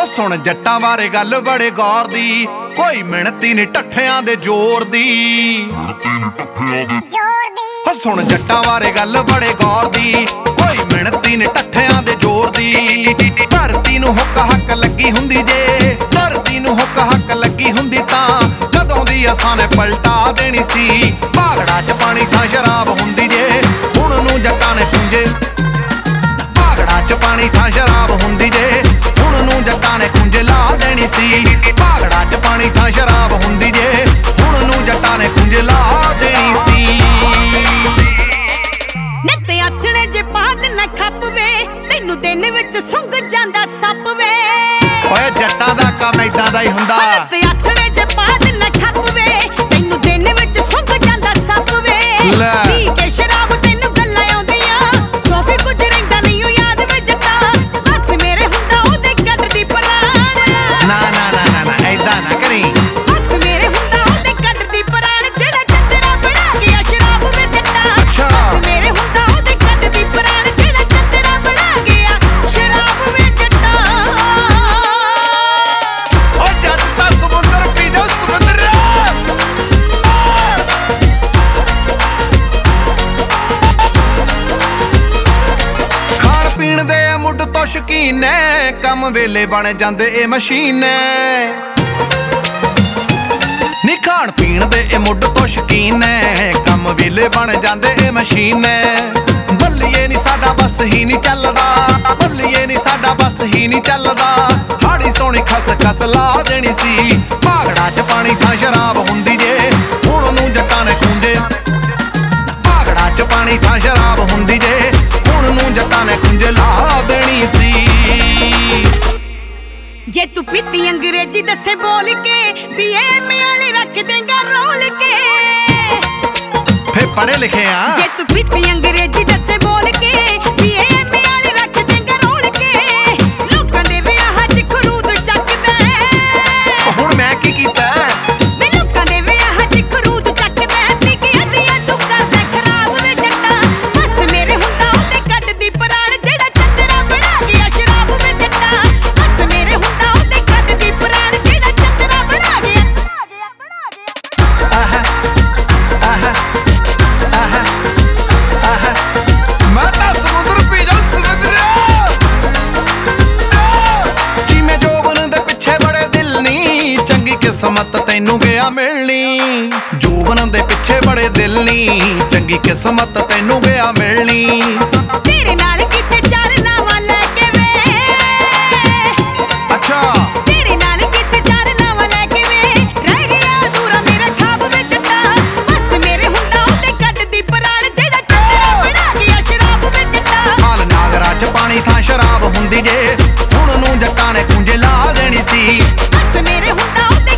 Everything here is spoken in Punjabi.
सुन जट्टां बारे गल बड़े गौर दी, कोई मिणती नी ठठियां दे जोर दी। सुन जट्टां बारे गल बड़े गौर दी, कोई मिणती नी ठठियां दे जोर दी। धरती नूं हुक हक लगी हुंदी जे, धरती नूं हुक हक लगी हुंदी तां कदों दी असां ने पलटा देनी सी। भागड़ा च पानी तां शराब हुंदी जे, हुण नूं जट्टां ने खुंजे। भागड़ा च पानी तां शराब हुंदी जे, हुण नूं जट्टां ने खुंजे ला देनी सी। भागड़ा च पानी तां शराब हुंदी जे, हुण नूं जट्टां ने खुंजे ला देनी सी। नत्ते आथणे जे बाद ना खप वे, तैनू दिन विच सुंघ जांदा सप वे। ओए जट्टां दा काम इदां दा ही हुंदा। नत्ते आथणे जे बाद ना खप वे, तैनू दिन विच सुंघ जांदा सप वे। पी के शराब तैनू गल्लां आउंदियां, सोफे कुछ रहिंदा नहीं ओ याद वे जट्टा। बस मेरे हुंदा ओदे कटदी प्राण। ना ना ना ना ना इदां ना करी। बस मेरे हुंदा ओदे कटदी प्राण, जेड़ा चंदरा बना गया शराब वे जट्टा। अच्छा बस मेरे हुंदा ओदे कटदी प्राण, जेड़ा चंदरा बना गया शराब वे जट्टा। ओ जट दा समुंदर पी जा समुंदर। खाण पीण दे मुੱਢ ਤੋਂ ਸ਼ੌਕੀਨ ਐ, ਕੰਮ ਵੇਲੇ ਬਣ ਜਾਂਦੇ ਇਹ ਮਸ਼ੀਨ ਐ। ਨੀ ਖਾਣ ਪੀਣ ਦੇ ਇਹ ਮੁੱਢ ਤੋਂ ਸ਼ੌਕੀਨ ਐ, ਕੰਮ ਵੇਲੇ ਬਣ ਜਾਂਦੇ ਇਹ ਮਸ਼ੀਨ ਐ। ਬੱਲੀਏ ਨੀ ਸਾਡਾ ਬਸ ਹੀ ਨਹੀਂ ਚੱਲਦਾ, ਬੱਲੀਏ ਨੀ ਸਾਡਾ ਬਸ ਹੀ ਨਹੀਂ ਚੱਲਦਾ। ਹਾੜੀ ਸੋਹਣੀ ਖਸ ਖਸ ਲਾ ਦੇਣੀ ਸੀ। ਭਾਗੜਾ ਚ ਪਾਣੀ ਥਾਂ ਸ਼ਰਾਬ ਹੁੰਦੀ ਜੇ, ਹੁਣ ਨੂੰ ਜੱਟਾਂ ਨੇ ਖੂੰਜੇ। ਭਾਗੜਾ ਚ ਪਾਣੀ ਥਾਂ ਸ਼ਰਾਬ ਹੁੰਦੀ ਜੇ, ਹੁਣ ਨੂੰ ਜੱਟਾਂ ਨੇ ਖੂੰਜੇ ਲਾ ਦੇਣੀ ਸੀ। ਜੇ ਤੂੰ ਪੀਤੀ ਅੰਗਰੇਜ਼ੀ ਦੱਸੇ ਬੋਲ ਕੇ, BA ਵਾਲੇ ਰੱਖ ਦੇਂਗਾ ਰੋਲ ਕੇ। ਫੇ ਪੜ੍ਹੇ ਲਿਖੇ ਆ। ਜੇ ਤੂੰ ਪੀਤੀ ਅੰਗਰੇਜ਼ੀ ਦੱਸੇ ਬੋਲ ਕੇ, BA ਵਾਲੇ ਰੱਖ ਦੇਂਗਾ ਰੋਲ ਕੇ। ਲੋਕਾਂ ਦੇ ਵਿਆਹਾਂ 'ਚ ਖਰੂਦ ਚੱਕਦਾ। ਹੁਣ ਮੈਂ ਕੀ ਕੀਤਾ? ਵੇ ਲੋਕਾਂ ਦੇ ਵਿਆਹਾਂ 'ਚ ਖਰੂਦ ਚੱਕਦਾ। ਪੀ ਕੇ ਅੱਧੀਆਂ ਤੂੰ ਕਰਦਾ ਖਰਾਬ ਵੇ ਜੱਟਾ। ਬਸ ਮੇਰੇ ਹੁੰਦਾ ਉਹਦੇ ਕੱਢਦੀ ਪ੍ਰਾਣ, ਜਿਹੜਾ ਚੰਦਰਾ ਬਣਾ ਗਿਆ ਸ਼ਰਾਬ ਵੇ ਜੱਟਾ। ਬਸ ਮੇਰੇ ਹੁੰਦਾ ਉਹਦੇ ਕੱਢਦੀ ਪ੍ਰਾਣ, ਜਿਹੜਾ ਚੰਦਰਾ ਬਣਾ ਗਿਆ। ਆਹ ਆਹ ਆਹ ਆਹ ਮੈਂ ਤਾਂ ਸਮੁੰਦਰ ਪੀ ਜਾ ਸਮੁੰਦਰ। ਜਿਵੇਂ ਜੋਬਨ ਦੇ ਪਿੱਛੇ ਬੜੇ ਦਿਲ ਨੀ, ਚੰਗੀ ਕਿਸਮਤ ਤੈਨੂੰ ਗਿਆ ਮਿਲਣੀ। ਜੋਬਨ ਦੇ ਪਿੱਛੇ ਬੜੇ ਦਿਲ ਨੀ, ਚੰਗੀ ਕਿਸਮਤ ਤੈਨੂੰ ਗਿਆ ਮਿਲਣੀ। ਤੇਰੇ ਨਾਲ ਕਿਤੇ ਚਾਰ ਲਾਵਾਂ ਲੈ ਕੇ ਵੇ। ਅੱਛਾ ਤੇਰੇ ਨਾਲ ਕਿਤੇ ਚਾਰ ਲਾਵਾਂ ਲੈ ਕੇ ਵੇ, ਰਹਿ ਗਿਆ ਅਧੂਰਾ ਮੇਰਾ ਖਾਬ ਵੇ ਜੱਟਾ। ਬਸ ਮੇਰੇ ਹੁੰਦਾ ਉਹਦੇ ਕੱਢਦੀ ਪ੍ਰਾਣ, ਜਿਹੜਾ ਚੰਦਰਾ ਬਣਾ ਗਿਆ ਸ਼ਰਾਬ ਵੇ ਜੱਟਾ। ਹਾਲ ਨਾਗਰਾ ਚ ਪਾਣੀ ਥਾਂ ਸ਼ਰਾਬ ਹੁੰਦੀ ਜੇ, ਹੁਣ ਨੂੰ ਜੱਟਾਂ ਨੇ ਖੂੰਜੇ ਲਾ ਦੇਣੀ ਸੀ। ਬਸ ਮੇਰੇ ਹੁੰਦਾ ਉਹਦੇ